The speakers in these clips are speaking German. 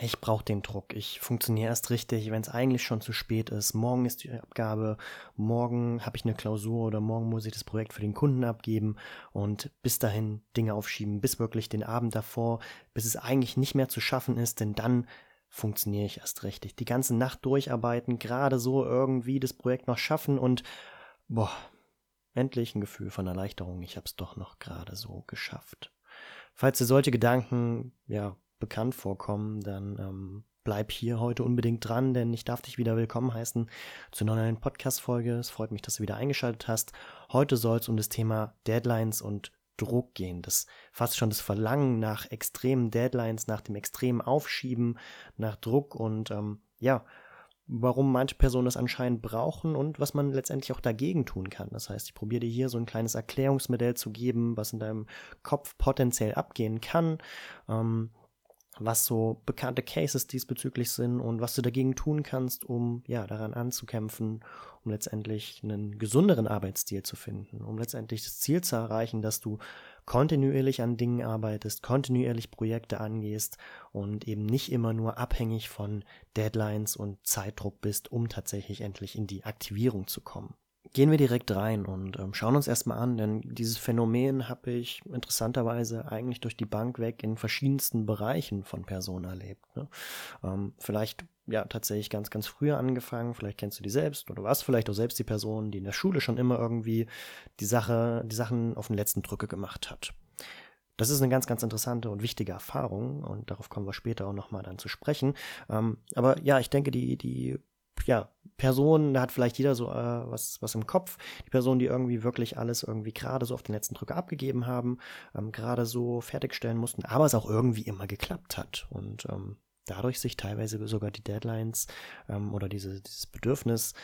ich brauche den Druck. Ich funktioniere erst richtig, wenn es eigentlich schon zu spät ist. Morgen ist die Abgabe, morgen habe ich eine Klausur oder morgen muss ich das Projekt für den Kunden abgeben und bis dahin Dinge aufschieben, bis wirklich den Abend davor, bis es eigentlich nicht mehr zu schaffen ist, denn dann funktioniere ich erst richtig. Die ganze Nacht durcharbeiten, gerade so irgendwie das Projekt noch schaffen und boah, endlich ein Gefühl von Erleichterung. Ich habe es doch noch gerade so geschafft. Falls dir solche Gedanken bekannt vorkommen, dann bleib hier heute unbedingt dran, denn ich darf dich wieder willkommen heißen zu einer neuen Podcast-Folge. Es freut mich, dass du wieder eingeschaltet hast. Heute soll es um das Thema Deadlines und Druck gehen. Das fast schon das Verlangen nach extremen Deadlines, nach dem extremen Aufschieben, nach Druck und warum manche Personen das anscheinend brauchen und was man letztendlich auch dagegen tun kann. Das heißt, ich probiere dir hier so ein kleines Erklärungsmodell zu geben, was in deinem Kopf potenziell abgehen kann, was so bekannte Cases diesbezüglich sind und was du dagegen tun kannst, um daran anzukämpfen, um letztendlich einen gesünderen Arbeitsstil zu finden, um letztendlich das Ziel zu erreichen, dass du kontinuierlich an Dingen arbeitest, kontinuierlich Projekte angehst und eben nicht immer nur abhängig von Deadlines und Zeitdruck bist, um tatsächlich endlich in die Aktivierung zu kommen. Gehen wir direkt rein und schauen uns erstmal an, denn dieses Phänomen habe ich interessanterweise eigentlich durch die Bank weg in verschiedensten Bereichen von Personen erlebt. Ne? Vielleicht tatsächlich ganz, ganz früher angefangen, vielleicht kennst du die selbst oder warst vielleicht auch selbst die Person, die in der Schule schon immer irgendwie die Sachen auf den letzten Drücke gemacht hat. Das ist eine ganz, ganz interessante und wichtige Erfahrung und darauf kommen wir später auch nochmal dann zu sprechen. Aber ich denke, die Person, da hat vielleicht jeder so was im Kopf. Die Personen, die irgendwie wirklich alles irgendwie gerade so auf den letzten Drücker abgegeben haben, gerade so fertigstellen mussten, aber es auch irgendwie immer geklappt hat. Und dadurch sich teilweise sogar die Deadlines oder dieses Bedürfnis,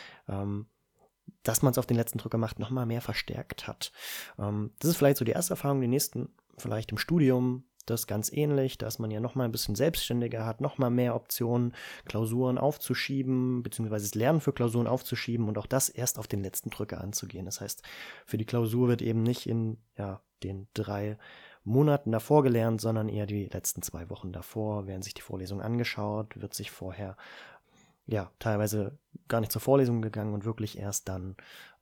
dass man es auf den letzten Drücker macht, nochmal mehr verstärkt hat. Das ist vielleicht so die erste Erfahrung, die nächsten vielleicht im Studium. Das ist ganz ähnlich, dass man ja nochmal ein bisschen selbstständiger hat, nochmal mehr Optionen, Klausuren aufzuschieben, beziehungsweise das Lernen für Klausuren aufzuschieben und auch das erst auf den letzten Drücker anzugehen. Das heißt, für die Klausur wird eben nicht in den 3 Monaten davor gelernt, sondern eher die letzten 2 Wochen davor, werden sich die Vorlesungen angeschaut, wird sich vorher teilweise gar nicht zur Vorlesung gegangen und wirklich erst dann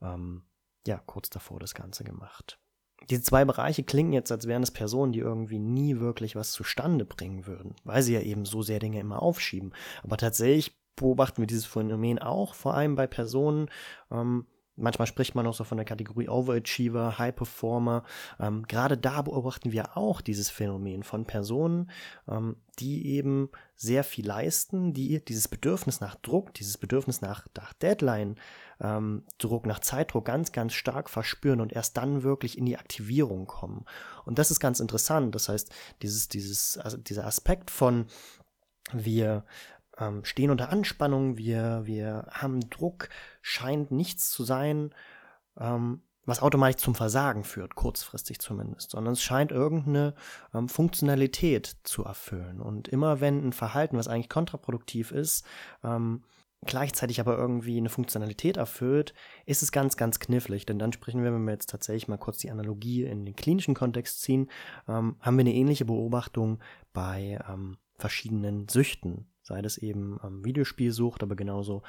kurz davor das Ganze gemacht. Diese 2 Bereiche klingen jetzt, als wären es Personen, die irgendwie nie wirklich was zustande bringen würden, weil sie ja eben so sehr Dinge immer aufschieben. Aber tatsächlich beobachten wir dieses Phänomen auch, vor allem bei Personen, manchmal spricht man auch so von der Kategorie Overachiever, High Performer. Gerade da beobachten wir auch dieses Phänomen von Personen, die eben sehr viel leisten, die dieses Bedürfnis nach Druck, dieses Bedürfnis nach Deadline, Druck, nach Zeitdruck ganz, ganz stark verspüren und erst dann wirklich in die Aktivierung kommen. Und das ist ganz interessant. Das heißt, dieser Aspekt von wir stehen unter Anspannung, wir haben Druck, scheint nichts zu sein, was automatisch zum Versagen führt, kurzfristig zumindest, sondern es scheint irgendeine Funktionalität zu erfüllen. Und immer wenn ein Verhalten, was eigentlich kontraproduktiv ist, gleichzeitig aber irgendwie eine Funktionalität erfüllt, ist es ganz, ganz knifflig. Denn dann sprechen wir, wenn wir jetzt tatsächlich mal kurz die Analogie in den klinischen Kontext ziehen, haben wir eine ähnliche Beobachtung bei verschiedenen Süchten. Sei das eben Videospielsucht, aber genauso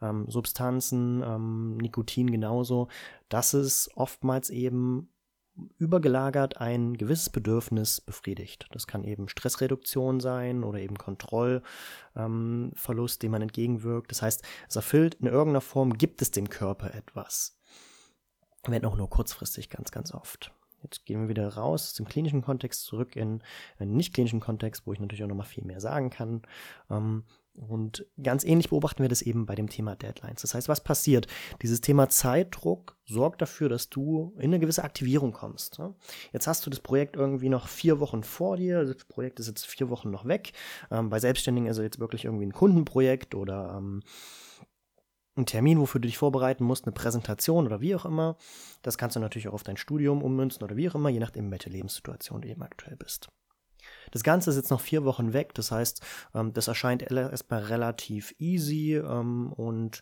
Substanzen, Nikotin genauso, dass es oftmals eben übergelagert ein gewisses Bedürfnis befriedigt. Das kann eben Stressreduktion sein oder eben Kontrollverlust, dem man entgegenwirkt. Das heißt, es erfüllt in irgendeiner Form, gibt es dem Körper etwas. Wenn auch nur kurzfristig, ganz, ganz oft. Jetzt gehen wir wieder raus aus dem klinischen Kontext zurück in einen nicht-klinischen Kontext, wo ich natürlich auch nochmal viel mehr sagen kann. Und ganz ähnlich beobachten wir das eben bei dem Thema Deadlines. Das heißt, was passiert? Dieses Thema Zeitdruck sorgt dafür, dass du in eine gewisse Aktivierung kommst. Jetzt hast du das Projekt irgendwie noch 4 Wochen vor dir. Das Projekt ist jetzt 4 Wochen noch weg. Bei Selbstständigen ist es jetzt wirklich irgendwie ein Kundenprojekt oder ein Termin, wofür du dich vorbereiten musst, eine Präsentation oder wie auch immer. Das kannst du natürlich auch auf dein Studium ummünzen oder wie auch immer, je nachdem, welche Lebenssituation du eben aktuell bist. Das Ganze ist jetzt noch 4 Wochen weg, das heißt, das erscheint erstmal relativ easy und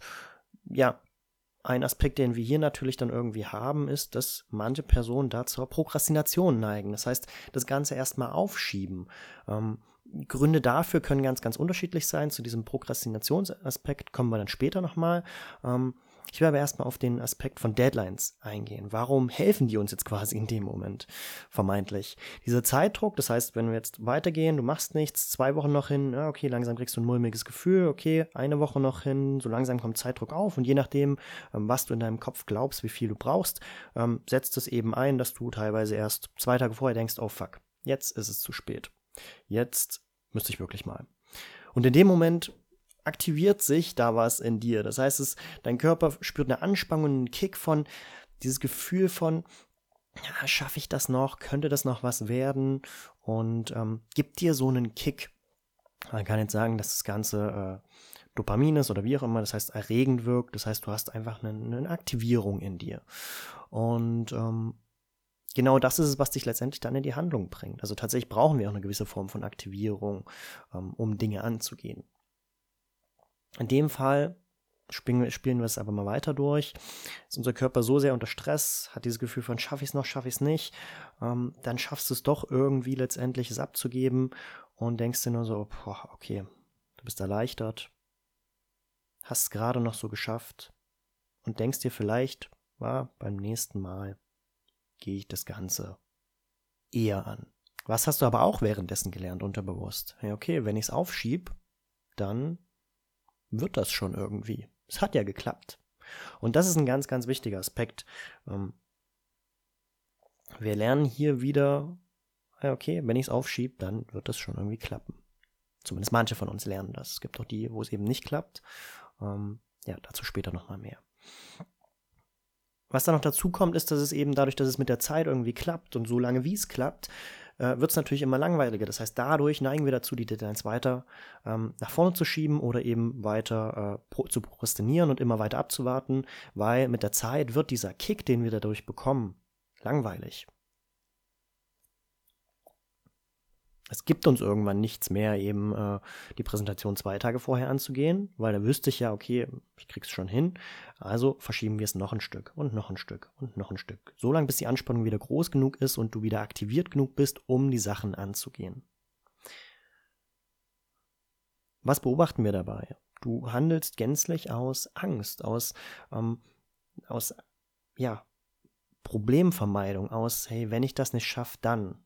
ein Aspekt, den wir hier natürlich dann irgendwie haben, ist, dass manche Personen da zur Prokrastination neigen. Das heißt, das Ganze erstmal aufschieben. Gründe dafür können ganz, ganz unterschiedlich sein. Zu diesem Prokrastinationsaspekt kommen wir dann später nochmal. Ich will aber erstmal auf den Aspekt von Deadlines eingehen. Warum helfen die uns jetzt quasi in dem Moment? Vermeintlich. Dieser Zeitdruck, das heißt, wenn wir jetzt weitergehen, du machst nichts, 2 Wochen noch hin, ja, okay, langsam kriegst du ein mulmiges Gefühl, okay, 1 Woche noch hin, so langsam kommt Zeitdruck auf und je nachdem, was du in deinem Kopf glaubst, wie viel du brauchst, setzt es eben ein, dass du teilweise erst 2 Tage vorher denkst, oh fuck, jetzt ist es zu spät. Jetzt müsste ich wirklich mal. Und in dem Moment aktiviert sich da was in dir. Das heißt, dein Körper spürt eine Anspannung, einen Kick von, dieses Gefühl von, ja, schaffe ich das noch? Könnte das noch was werden? Und gibt dir so einen Kick. Man kann jetzt sagen, dass das Ganze Dopamin ist oder wie auch immer, das heißt erregend wirkt. Das heißt, du hast einfach eine Aktivierung in dir. Und genau das ist es, was dich letztendlich dann in die Handlung bringt. Also tatsächlich brauchen wir auch eine gewisse Form von Aktivierung, um Dinge anzugehen. In dem Fall spielen wir es aber mal weiter durch. Ist unser Körper so sehr unter Stress, hat dieses Gefühl von schaffe ich es noch, schaffe ich es nicht, dann schaffst du es doch irgendwie letztendlich es abzugeben und denkst dir nur so, boah, okay, du bist erleichtert, hast es gerade noch so geschafft und denkst dir vielleicht, beim nächsten Mal gehe ich das Ganze eher an. Was hast du aber auch währenddessen gelernt, unterbewusst? Ja, okay, wenn ich es aufschiebe, dann wird das schon irgendwie. Es hat ja geklappt. Und das ist ein ganz, ganz wichtiger Aspekt. Wir lernen hier wieder, ja, okay, wenn ich es aufschiebe, dann wird das schon irgendwie klappen. Zumindest manche von uns lernen das. Es gibt auch die, wo es eben nicht klappt. Ja, dazu später nochmal mehr. Was dann noch dazu kommt, ist, dass es eben dadurch, dass es mit der Zeit irgendwie klappt und so lange wie es klappt, wird es natürlich immer langweiliger. Das heißt, dadurch neigen wir dazu, die Deadlines weiter nach vorne zu schieben oder eben weiter zu prokrastinieren und immer weiter abzuwarten, weil mit der Zeit wird dieser Kick, den wir dadurch bekommen, langweilig. Es gibt uns irgendwann nichts mehr, eben die Präsentation 2 Tage vorher anzugehen, weil da wüsste ich ja, okay, ich krieg's schon hin. Also verschieben wir es noch ein Stück und noch ein Stück und noch ein Stück. So lange, bis die Anspannung wieder groß genug ist und du wieder aktiviert genug bist, um die Sachen anzugehen. Was beobachten wir dabei? Du handelst gänzlich aus Angst, aus Problemvermeidung, aus, hey, wenn ich das nicht schaffe, dann.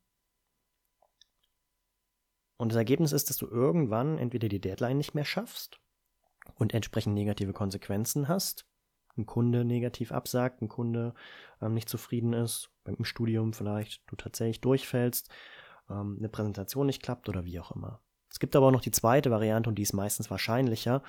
Und das Ergebnis ist, dass du irgendwann entweder die Deadline nicht mehr schaffst und entsprechend negative Konsequenzen hast. Ein Kunde negativ absagt, ein Kunde nicht zufrieden ist, beim Studium vielleicht du tatsächlich durchfällst, eine Präsentation nicht klappt oder wie auch immer. Es gibt aber auch noch die zweite Variante und die ist meistens wahrscheinlicher.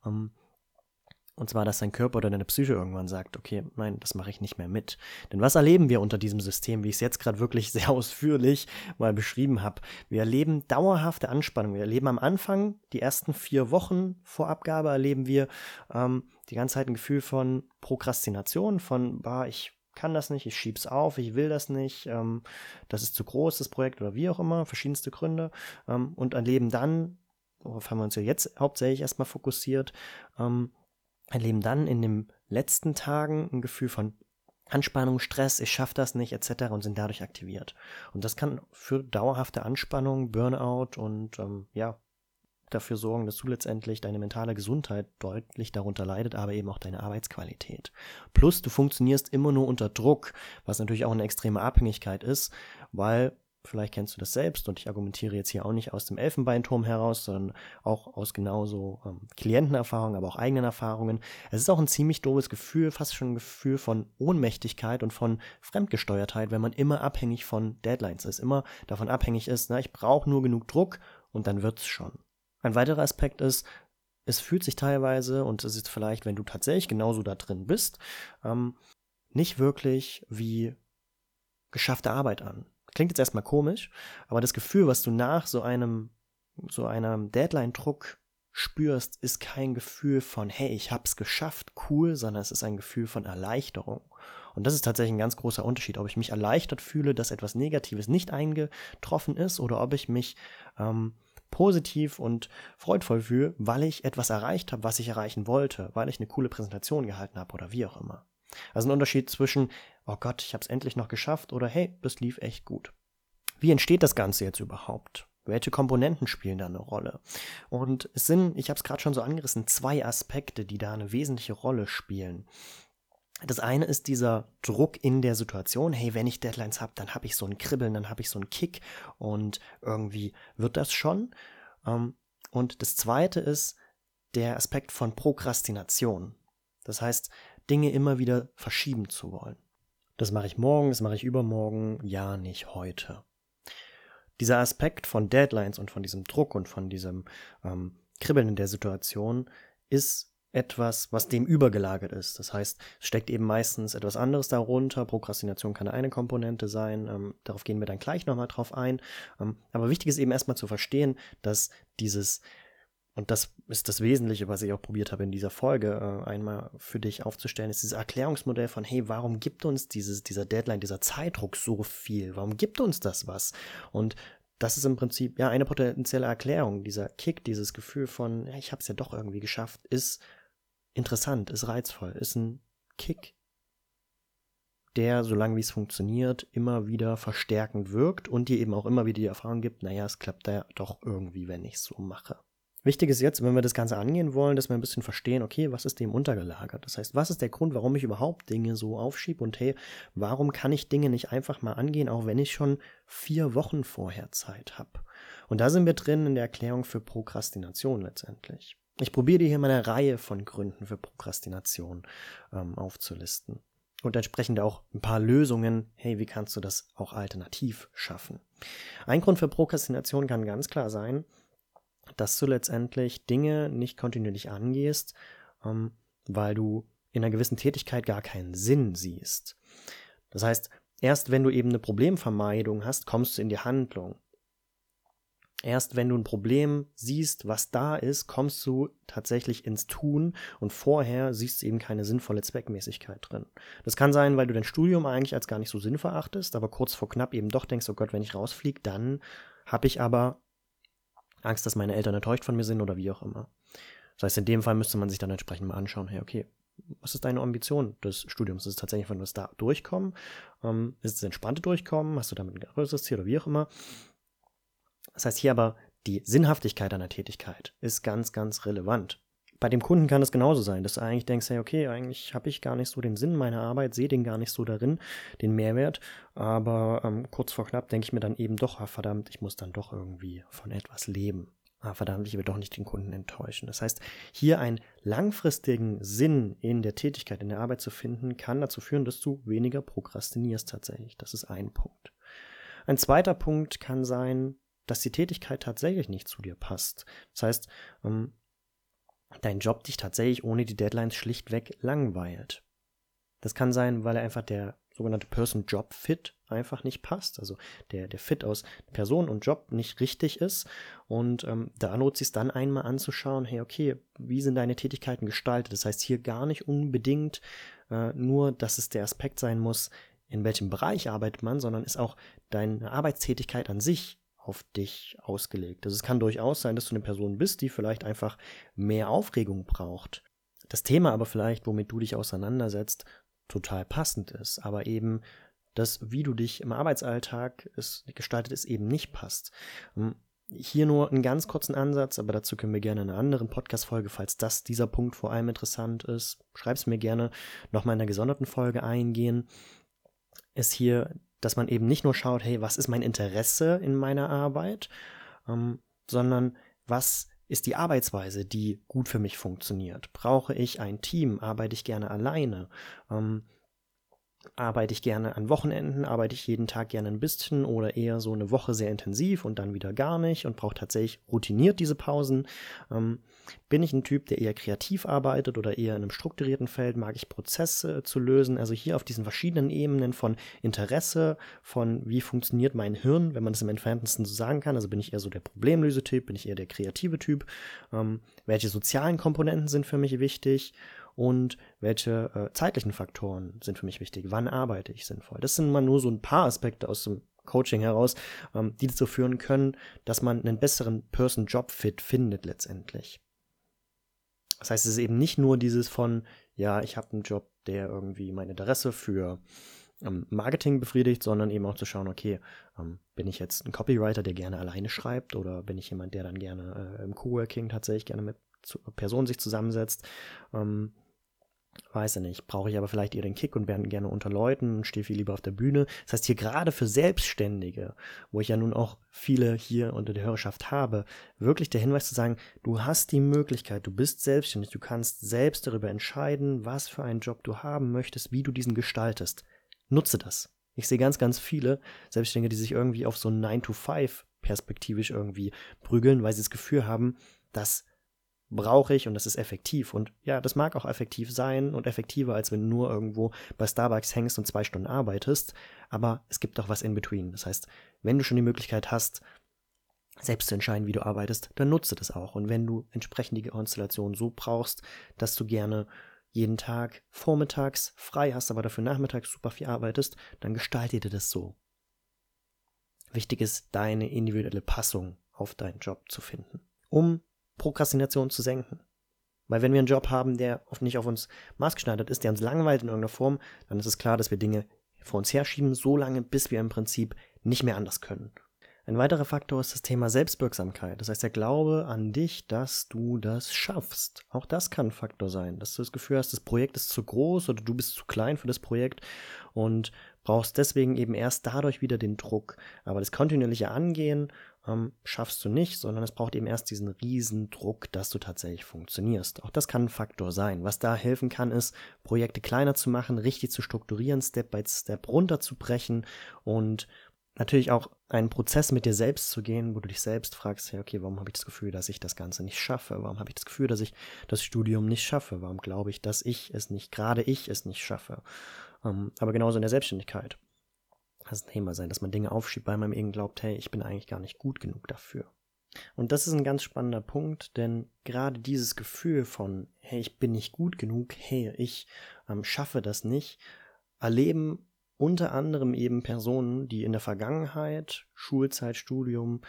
Und zwar, dass dein Körper oder deine Psyche irgendwann sagt, okay, nein, das mache ich nicht mehr mit. Denn was erleben wir unter diesem System, wie ich es jetzt gerade wirklich sehr ausführlich mal beschrieben habe? Wir erleben dauerhafte Anspannung. Wir erleben am Anfang, die ersten 4 Wochen vor Abgabe, erleben wir die ganze Zeit ein Gefühl von Prokrastination, von, ich kann das nicht, ich schieb's auf, ich will das nicht, das ist zu groß, das Projekt oder wie auch immer, verschiedenste Gründe, und erleben dann, worauf haben wir uns ja jetzt hauptsächlich erstmal fokussiert, erleben dann in den letzten Tagen ein Gefühl von Anspannung, Stress, ich schaffe das nicht, etc. und sind dadurch aktiviert. Und das kann für dauerhafte Anspannung, Burnout und dafür sorgen, dass du letztendlich deine mentale Gesundheit deutlich darunter leidet, aber eben auch deine Arbeitsqualität. Plus, du funktionierst immer nur unter Druck, was natürlich auch eine extreme Abhängigkeit ist, weil vielleicht kennst du das selbst und ich argumentiere jetzt hier auch nicht aus dem Elfenbeinturm heraus, sondern auch aus genauso Klientenerfahrungen, aber auch eigenen Erfahrungen. Es ist auch ein ziemlich doofes Gefühl, fast schon ein Gefühl von Ohnmächtigkeit und von Fremdgesteuertheit, wenn man immer abhängig von Deadlines ist, immer davon abhängig ist, ich brauche nur genug Druck und dann wird's schon. Ein weiterer Aspekt ist, es fühlt sich teilweise, und es ist vielleicht, wenn du tatsächlich genauso da drin bist, nicht wirklich wie geschaffte Arbeit an. Klingt jetzt erstmal komisch, aber das Gefühl, was du nach so einem Deadline-Druck spürst, ist kein Gefühl von, hey, ich hab's geschafft, cool, sondern es ist ein Gefühl von Erleichterung. Und das ist tatsächlich ein ganz großer Unterschied, ob ich mich erleichtert fühle, dass etwas Negatives nicht eingetroffen ist oder ob ich mich positiv und freudvoll fühle, weil ich etwas erreicht habe, was ich erreichen wollte, weil ich eine coole Präsentation gehalten habe oder wie auch immer. Also ein Unterschied zwischen, oh Gott, ich habe es endlich noch geschafft oder hey, das lief echt gut. Wie entsteht das Ganze jetzt überhaupt? Welche Komponenten spielen da eine Rolle? Und es sind, ich habe es gerade schon so angerissen, 2 Aspekte, die da eine wesentliche Rolle spielen. Das eine ist dieser Druck in der Situation. Hey, wenn ich Deadlines habe, dann habe ich so ein Kribbeln, dann habe ich so einen Kick und irgendwie wird das schon. Und das zweite ist der Aspekt von Prokrastination. Das heißt, Dinge immer wieder verschieben zu wollen. Das mache ich morgen, das mache ich übermorgen, ja, nicht heute. Dieser Aspekt von Deadlines und von diesem Druck und von diesem Kribbeln in der Situation ist etwas, was dem übergelagert ist. Das heißt, es steckt eben meistens etwas anderes darunter. Prokrastination kann eine Komponente sein. Darauf gehen wir dann gleich nochmal drauf ein. Aber wichtig ist eben erstmal zu verstehen, dass dieses, und das ist das Wesentliche, was ich auch probiert habe in dieser Folge einmal für dich aufzustellen, ist dieses Erklärungsmodell von, hey, warum gibt uns dieser Deadline, dieser Zeitdruck so viel? Warum gibt uns das was? Und das ist im Prinzip ja eine potenzielle Erklärung. Dieser Kick, dieses Gefühl von, ja, ich habe es ja doch irgendwie geschafft, ist interessant, ist reizvoll, ist ein Kick, der, solange wie es funktioniert, immer wieder verstärkend wirkt und dir eben auch immer wieder die Erfahrung gibt, naja, es klappt ja doch irgendwie, wenn ich es so mache. Wichtig ist jetzt, wenn wir das Ganze angehen wollen, dass wir ein bisschen verstehen, okay, was ist dem untergelagert? Das heißt, was ist der Grund, warum ich überhaupt Dinge so aufschiebe und hey, warum kann ich Dinge nicht einfach mal angehen, auch wenn ich schon 4 Wochen vorher Zeit habe? Und da sind wir drin in der Erklärung für Prokrastination letztendlich. Ich probiere dir hier mal eine Reihe von Gründen für Prokrastination aufzulisten. Und entsprechend auch ein paar Lösungen, hey, wie kannst du das auch alternativ schaffen? Ein Grund für Prokrastination kann ganz klar sein, dass du letztendlich Dinge nicht kontinuierlich angehst, weil du in einer gewissen Tätigkeit gar keinen Sinn siehst. Das heißt, erst wenn du eben eine Problemvermeidung hast, kommst du in die Handlung. Erst wenn du ein Problem siehst, was da ist, kommst du tatsächlich ins Tun und vorher siehst du eben keine sinnvolle Zweckmäßigkeit drin. Das kann sein, weil du dein Studium eigentlich als gar nicht so sinnvoll erachtest, aber kurz vor knapp eben doch denkst, oh Gott, wenn ich rausfliege, dann habe ich aber Angst, dass meine Eltern enttäuscht von mir sind oder wie auch immer. Das heißt, in dem Fall müsste man sich dann entsprechend mal anschauen, hey, okay, was ist deine Ambition des Studiums? Ist es tatsächlich, wenn du es da durchkommen? Ist es entspannte Durchkommen? Hast du damit ein größeres Ziel oder wie auch immer? Das heißt hier aber, die Sinnhaftigkeit einer Tätigkeit ist ganz, ganz relevant. Bei dem Kunden kann es genauso sein, dass du eigentlich denkst, hey, okay, eigentlich habe ich gar nicht so den Sinn meiner Arbeit, sehe den gar nicht so darin, den Mehrwert, aber kurz vor knapp denke ich mir dann eben doch, verdammt, ich muss dann doch irgendwie von etwas leben. Verdammt, ich will doch nicht den Kunden enttäuschen. Das heißt, hier einen langfristigen Sinn in der Tätigkeit, in der Arbeit zu finden, kann dazu führen, dass du weniger prokrastinierst tatsächlich. Das ist ein Punkt. Ein zweiter Punkt kann sein, dass die Tätigkeit tatsächlich nicht zu dir passt. Das heißt, dein Job dich tatsächlich ohne die Deadlines schlichtweg langweilt. Das kann sein, weil einfach der sogenannte Person-Job-Fit einfach nicht passt. Also der Fit aus Person und Job nicht richtig ist. Und da lohnt es sich dann einmal anzuschauen, hey, okay, wie sind deine Tätigkeiten gestaltet? Das heißt hier gar nicht unbedingt nur, dass es der Aspekt sein muss, in welchem Bereich arbeitet man, sondern ist auch deine Arbeitstätigkeit an sich auf dich ausgelegt. Also es kann durchaus sein, dass du eine Person bist, die vielleicht einfach mehr Aufregung braucht. Das Thema aber vielleicht, womit du dich auseinandersetzt, total passend ist, aber eben das, wie du dich im Arbeitsalltag gestaltet ist, eben nicht passt. Hier nur einen ganz kurzen Ansatz, aber dazu können wir gerne in einer anderen Podcast-Folge, falls dieser Punkt vor allem interessant ist, schreib es mir gerne nochmal in einer gesonderten Folge eingehen, ist hier, dass man eben nicht nur schaut, hey, was ist mein Interesse in meiner Arbeit, sondern was ist die Arbeitsweise, die gut für mich funktioniert. Brauche ich ein Team? Arbeite ich gerne alleine? Arbeite ich gerne an Wochenenden? Arbeite ich jeden Tag gerne ein bisschen oder eher so eine Woche sehr intensiv und dann wieder gar nicht und brauche tatsächlich routiniert diese Pausen? Bin ich ein Typ, der eher kreativ arbeitet oder eher in einem strukturierten Feld? Mag ich Prozesse zu lösen? Also hier auf diesen verschiedenen Ebenen von Interesse, von wie funktioniert mein Hirn, wenn man das im entferntesten so sagen kann. Also bin ich eher so der Problemlösetyp, bin ich eher der kreative Typ? Welche sozialen Komponenten sind für mich wichtig? Und welche zeitlichen Faktoren sind für mich wichtig? Wann arbeite ich sinnvoll? Das sind mal nur so ein paar Aspekte aus dem Coaching heraus, die dazu führen können, dass man einen besseren Person-Job-Fit findet letztendlich. Das heißt, es ist eben nicht nur dieses von, ja, ich habe einen Job, der irgendwie mein Interesse für Marketing befriedigt, sondern eben auch zu schauen, okay, bin ich jetzt ein Copywriter, der gerne alleine schreibt, oder bin ich jemand, der dann gerne im Coworking tatsächlich gerne mit Personen sich zusammensetzt? Weiß ich nicht, brauche ich aber vielleicht eher den Kick und bin gerne unter Leuten und stehe viel lieber auf der Bühne. Das heißt, hier gerade für Selbstständige, wo ich ja nun auch viele hier unter der Hörerschaft habe, wirklich der Hinweis zu sagen, du hast die Möglichkeit, du bist selbstständig, du kannst selbst darüber entscheiden, was für einen Job du haben möchtest, wie du diesen gestaltest. Nutze das. Ich sehe ganz, ganz viele Selbstständige, die sich irgendwie auf so 9-to-5 perspektivisch irgendwie prügeln, weil sie das Gefühl haben, dass brauche ich und das ist effektiv. Und ja, das mag auch effektiv sein und effektiver, als wenn du nur irgendwo bei Starbucks hängst und 2 Stunden arbeitest. Aber es gibt doch was in between. Das heißt, wenn du schon die Möglichkeit hast, selbst zu entscheiden, wie du arbeitest, dann nutze das auch. Und wenn du entsprechend die Konstellation so brauchst, dass du gerne jeden Tag vormittags frei hast, aber dafür nachmittags super viel arbeitest, dann gestalte dir das so. Wichtig ist, deine individuelle Passung auf deinen Job zu finden, um Prokrastination zu senken. Weil wenn wir einen Job haben, der nicht auf uns maßgeschneidert ist, der uns langweilt in irgendeiner Form, dann ist es klar, dass wir Dinge vor uns herschieben, so lange, bis wir im Prinzip nicht mehr anders können. Ein weiterer Faktor ist das Thema Selbstwirksamkeit. Das heißt, der Glaube an dich, dass du das schaffst. Auch das kann ein Faktor sein, dass du das Gefühl hast, das Projekt ist zu groß oder du bist zu klein für das Projekt und brauchst deswegen eben erst dadurch wieder den Druck. Aber das kontinuierliche Angehen schaffst du nicht, sondern es braucht eben erst diesen riesen Druck, dass du tatsächlich funktionierst. Auch das kann ein Faktor sein. Was da helfen kann, ist, Projekte kleiner zu machen, richtig zu strukturieren, Step by Step runterzubrechen und natürlich auch einen Prozess mit dir selbst zu gehen, wo du dich selbst fragst, ja, okay, warum habe ich das Gefühl, dass ich das Ganze nicht schaffe? Warum habe ich das Gefühl, dass ich das Studium nicht schaffe? Warum glaube ich, dass gerade ich es nicht schaffe? Aber genauso in der Selbstständigkeit. Das ist ein Thema sein, dass man Dinge aufschiebt, weil man eben glaubt, hey, ich bin eigentlich gar nicht gut genug dafür. Und das ist ein ganz spannender Punkt, denn gerade dieses Gefühl von, hey, ich bin nicht gut genug, hey, ich schaffe das nicht, erleben unter anderem eben Personen, die in der Vergangenheit, Schulzeit, Studium,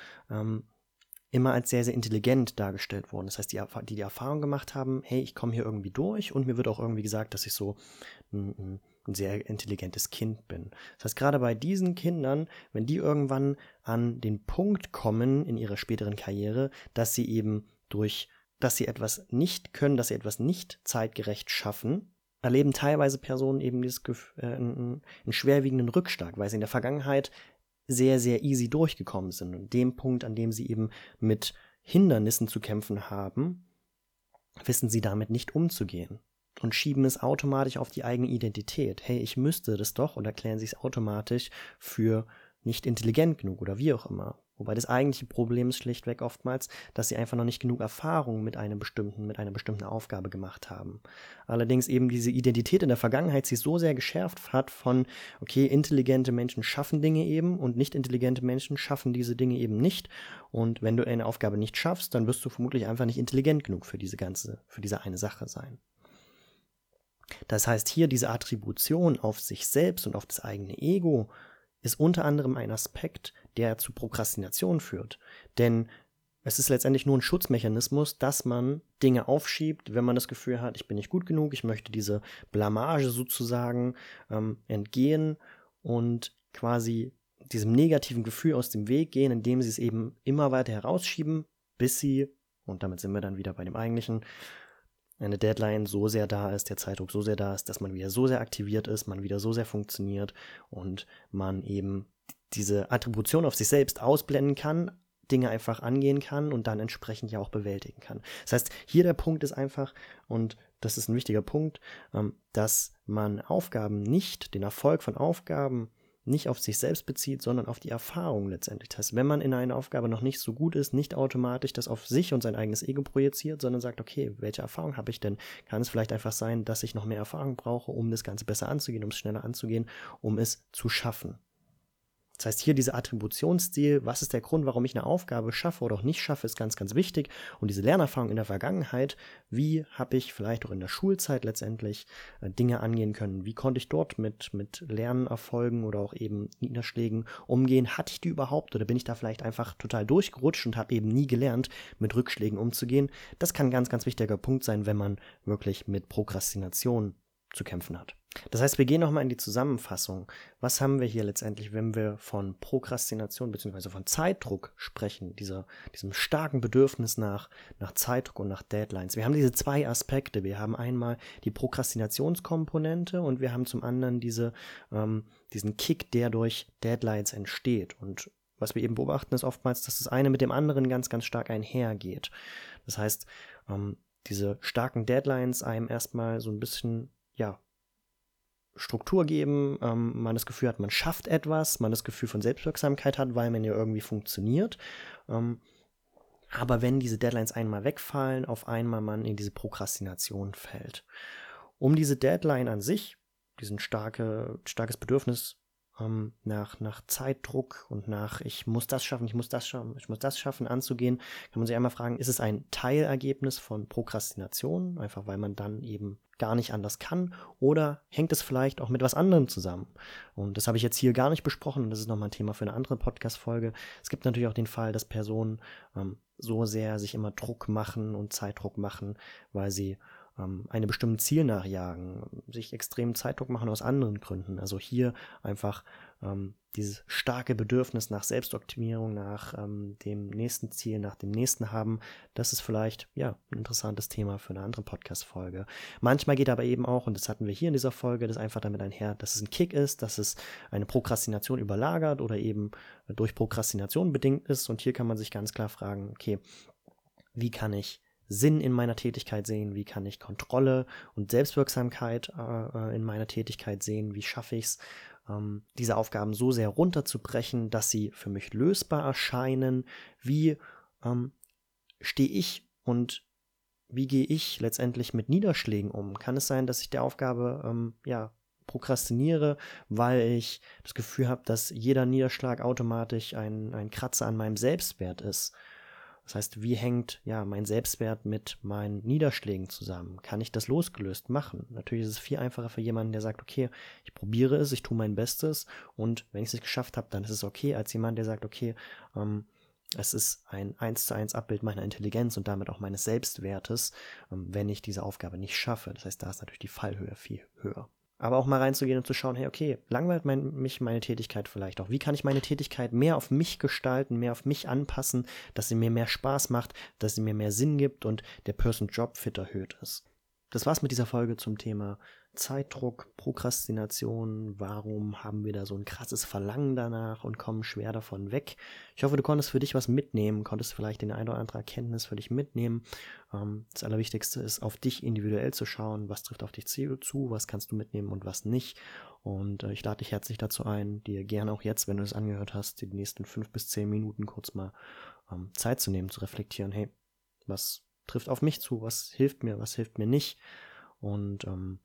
immer als sehr, sehr intelligent dargestellt wurden. Das heißt, die Erfahrung gemacht haben, hey, ich komme hier irgendwie durch und mir wird auch irgendwie gesagt, dass ich so ein sehr intelligentes Kind bin. Das heißt, gerade bei diesen Kindern, wenn die irgendwann an den Punkt kommen in ihrer späteren Karriere, dass sie eben dass sie etwas nicht können, dass sie etwas nicht zeitgerecht schaffen, erleben teilweise Personen eben einen schwerwiegenden Rückschlag, weil sie in der Vergangenheit sehr, sehr easy durchgekommen sind. Und dem Punkt, an dem sie eben mit Hindernissen zu kämpfen haben, wissen sie damit nicht umzugehen und schieben es automatisch auf die eigene Identität. Hey, ich müsste das doch, und erklären sie es automatisch für nicht intelligent genug oder wie auch immer. Wobei das eigentliche Problem ist schlichtweg oftmals, dass sie einfach noch nicht genug Erfahrung mit einer bestimmten Aufgabe gemacht haben. Allerdings eben diese Identität in der Vergangenheit sich so sehr geschärft hat von, okay, intelligente Menschen schaffen Dinge eben und nicht intelligente Menschen schaffen diese Dinge eben nicht. Und wenn du eine Aufgabe nicht schaffst, dann wirst du vermutlich einfach nicht intelligent genug für diese eine Sache sein. Das heißt, hier diese Attribution auf sich selbst und auf das eigene Ego ist unter anderem ein Aspekt, der zu Prokrastination führt. Denn es ist letztendlich nur ein Schutzmechanismus, dass man Dinge aufschiebt, wenn man das Gefühl hat, ich bin nicht gut genug, ich möchte diese Blamage sozusagen entgehen und quasi diesem negativen Gefühl aus dem Weg gehen, indem sie es eben immer weiter herausschieben, bis sie, und damit sind wir dann wieder bei dem eigentlichen, eine Deadline so sehr da ist, der Zeitdruck so sehr da ist, dass man wieder so sehr aktiviert ist, man wieder so sehr funktioniert und man eben diese Attribution auf sich selbst ausblenden kann, Dinge einfach angehen kann und dann entsprechend ja auch bewältigen kann. Das heißt, hier der Punkt ist einfach, und das ist ein wichtiger Punkt, dass man den Erfolg von Aufgaben nicht auf sich selbst bezieht, sondern auf die Erfahrung letztendlich. Das heißt, wenn man in einer Aufgabe noch nicht so gut ist, nicht automatisch das auf sich und sein eigenes Ego projiziert, sondern sagt, okay, welche Erfahrung habe ich denn? Kann es vielleicht einfach sein, dass ich noch mehr Erfahrung brauche, um das Ganze besser anzugehen, um es schneller anzugehen, um es zu schaffen? Das heißt, hier dieser Attributionsstil, was ist der Grund, warum ich eine Aufgabe schaffe oder auch nicht schaffe, ist ganz, ganz wichtig. Und diese Lernerfahrung in der Vergangenheit, wie habe ich vielleicht auch in der Schulzeit letztendlich Dinge angehen können? Wie konnte ich dort mit Lernerfolgen oder auch eben Niederschlägen umgehen? Hatte ich die überhaupt oder bin ich da vielleicht einfach total durchgerutscht und habe eben nie gelernt, mit Rückschlägen umzugehen? Das kann ein ganz, ganz wichtiger Punkt sein, wenn man wirklich mit Prokrastination zu kämpfen hat. Das heißt, wir gehen nochmal in die Zusammenfassung. Was haben wir hier letztendlich, wenn wir von Prokrastination bzw. von Zeitdruck sprechen, diesem starken Bedürfnis nach Zeitdruck und nach Deadlines? Wir haben diese zwei Aspekte. Wir haben einmal die Prokrastinationskomponente und wir haben zum anderen diesen Kick, der durch Deadlines entsteht. Und was wir eben beobachten, ist oftmals, dass das eine mit dem anderen ganz, ganz stark einhergeht. Das heißt, diese starken Deadlines einem erstmal so ein bisschen, ja, Struktur geben, man das Gefühl hat, man schafft etwas, man das Gefühl von Selbstwirksamkeit hat, weil man ja irgendwie funktioniert. Aber wenn diese Deadlines einmal wegfallen, auf einmal man in diese Prokrastination fällt. Um diese Deadline an sich, diesen starkes Bedürfnis nach Zeitdruck und nach ich muss das schaffen, ich muss das schaffen, anzugehen, kann man sich einmal fragen, ist es ein Teilergebnis von Prokrastination, einfach weil man dann eben gar nicht anders kann, oder hängt es vielleicht auch mit was anderem zusammen? Und das habe ich jetzt hier gar nicht besprochen, das ist nochmal ein Thema für eine andere Podcast-Folge. Es gibt natürlich auch den Fall, dass Personen so sehr sich immer Druck machen und Zeitdruck machen, weil sie einem bestimmten Ziel nachjagen, sich extremen Zeitdruck machen aus anderen Gründen. Also hier einfach dieses starke Bedürfnis nach Selbstoptimierung, nach dem nächsten Ziel, nach dem nächsten Haben, das ist vielleicht ja ein interessantes Thema für eine andere Podcast-Folge. Manchmal geht aber eben auch, und das hatten wir hier in dieser Folge, das einfach damit einher, dass es ein Kick ist, dass es eine Prokrastination überlagert oder eben durch Prokrastination bedingt ist. Und hier kann man sich ganz klar fragen, okay, wie kann ich Sinn in meiner Tätigkeit sehen, wie kann ich Kontrolle und Selbstwirksamkeit in meiner Tätigkeit sehen, wie schaffe ich es, diese Aufgaben so sehr runterzubrechen, dass sie für mich lösbar erscheinen, wie stehe ich und wie gehe ich letztendlich mit Niederschlägen um? Kann es sein, dass ich der Aufgabe prokrastiniere, weil ich das Gefühl habe, dass jeder Niederschlag automatisch ein Kratzer an meinem Selbstwert ist? Das heißt, wie hängt mein Selbstwert mit meinen Niederschlägen zusammen? Kann ich das losgelöst machen? Natürlich ist es viel einfacher für jemanden, der sagt, okay, ich probiere es, ich tue mein Bestes und wenn ich es geschafft habe, dann ist es okay, als jemand, der sagt, okay, es ist ein 1:1 Abbild meiner Intelligenz und damit auch meines Selbstwertes, wenn ich diese Aufgabe nicht schaffe. Das heißt, da ist natürlich die Fallhöhe viel höher. Aber auch mal reinzugehen und zu schauen, hey, okay, langweilt mich meine Tätigkeit vielleicht auch? Wie kann ich meine Tätigkeit mehr auf mich gestalten, mehr auf mich anpassen, dass sie mir mehr Spaß macht, dass sie mir mehr Sinn gibt und der Person-Job-Fit erhöht ist? Das war's mit dieser Folge zum Thema Zeitdruck, Prokrastination, warum haben wir da so ein krasses Verlangen danach und kommen schwer davon weg. Ich hoffe, du konntest für dich was mitnehmen, konntest vielleicht den eine oder andere Erkenntnis für dich mitnehmen. Das Allerwichtigste ist, auf dich individuell zu schauen, was trifft auf dich zu, was kannst du mitnehmen und was nicht. Und ich lade dich herzlich dazu ein, dir gerne auch jetzt, wenn du es angehört hast, die nächsten 5 bis 10 Minuten kurz mal Zeit zu nehmen, zu reflektieren, hey, was trifft auf mich zu, was hilft mir nicht und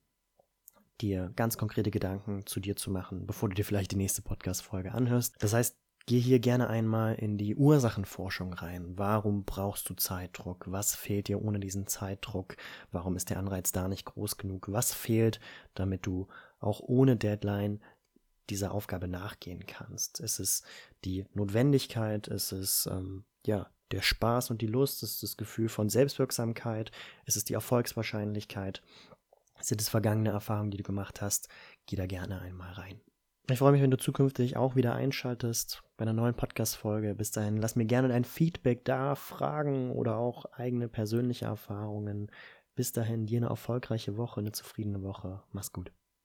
dir ganz konkrete Gedanken zu dir zu machen, bevor du dir vielleicht die nächste Podcast-Folge anhörst. Das heißt, geh hier gerne einmal in die Ursachenforschung rein. Warum brauchst du Zeitdruck? Was fehlt dir ohne diesen Zeitdruck? Warum ist der Anreiz da nicht groß genug? Was fehlt, damit du auch ohne Deadline dieser Aufgabe nachgehen kannst? Ist es die Notwendigkeit? Ist es der Spaß und die Lust? Ist es das Gefühl von Selbstwirksamkeit? Ist es die Erfolgswahrscheinlichkeit? Sind es vergangene Erfahrungen, die du gemacht hast? Geh da gerne einmal rein. Ich freue mich, wenn du zukünftig auch wieder einschaltest bei einer neuen Podcast-Folge. Bis dahin, lass mir gerne dein Feedback da, Fragen oder auch eigene persönliche Erfahrungen. Bis dahin, dir eine erfolgreiche Woche, eine zufriedene Woche. Mach's gut.